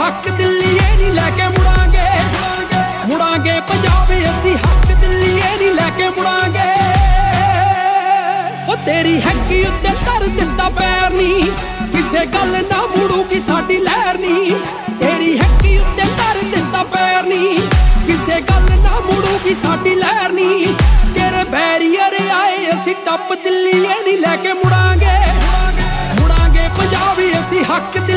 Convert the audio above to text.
ਹੱਕ ਦਿੱਲੀਏ ਨਹੀਂ ਲੈ ਕੇ ਮੁੜਾਂਗੇ ਮੁੜਾਂਗੇ ਪੰਜਾਬ ਅਸੀਂ ਹੱਕ ਦਿੱਲੀਏ ਨਹੀਂ ਲੈ ਕੇ ਮੁੜਾਂਗੇ ਉਹ ਤੇਰੀ ਹੈਗੀ ਉੱਤੇ ਧਰ ਦਿੱਤਾ ਪੈਰ ਨੀ ਕਿਸੇ ਗੱਲ ਨਾ ਮੁੜੂਗੀ ਸਾਡੀ ਲਹਿਰ ਨੀ ਤੇਰੀ ਹੈਗੀ ਉੱਤੇ ਧਰ ਦਿੱਤਾ ਪੈਰ ਨੀ ਕਿਸੇ ਗੱਲ ਨਾ ਮੁੜੂਗੀ ਸਾਡੀ ਲਹਿਰ ਨੀ ਤੇਰੇ ਬੈਰੀਅਰ ਆਏ ਅਸੀਂ ਟੱਪ ਦਿੱਲੀਏ ਨਹੀਂ ਲੈ ਕੇ ਮੁੜਾਂਗੇ ਮੁੜਾਂਗੇ ਪੰਜਾਬ ਅਸੀਂ ਹੱਕ